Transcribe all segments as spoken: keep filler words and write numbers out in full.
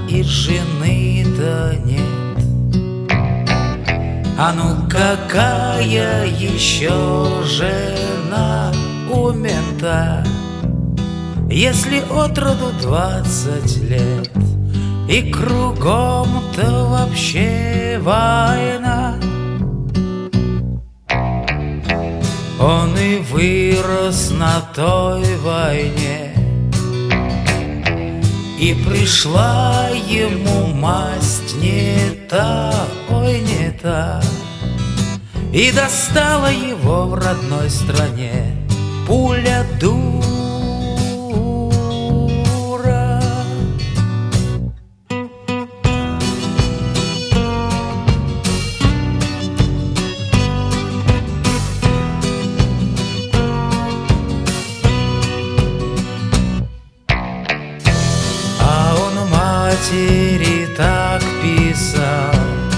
и жены-то нет. А ну какая еще жена у мента, если отроду двадцать лет и кругом-то вообще война? Он и вырос на той войне, и пришла ему масть не та, ой, не та, и достала его в родной стране пуля дура. А он матери так писал: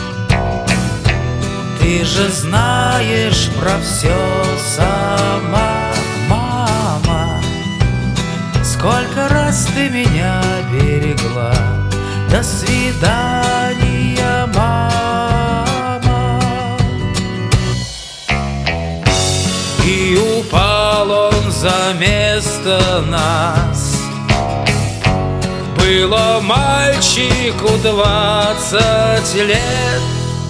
ты же знаешь про все сама, мама. Сколько раз ты меня берегла. До свидания, мама. И упал он за место нас. Было мальчику двадцать лет.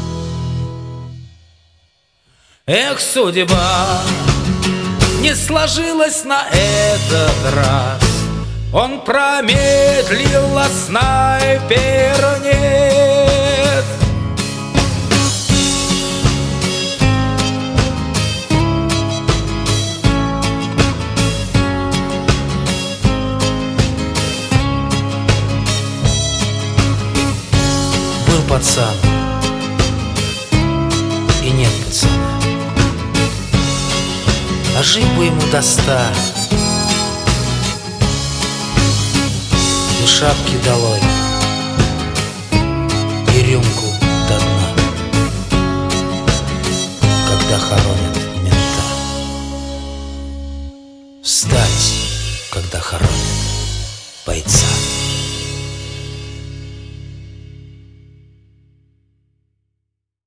Эх, судьба, не сложилась на этот раз. Он промедлил, а снайпера нет. Был пацан, и нет пацана, а жить бы ему до ста. И шапки долой, и рюмку до дна, когда хоронят мента. Встать, когда хоронят бойца.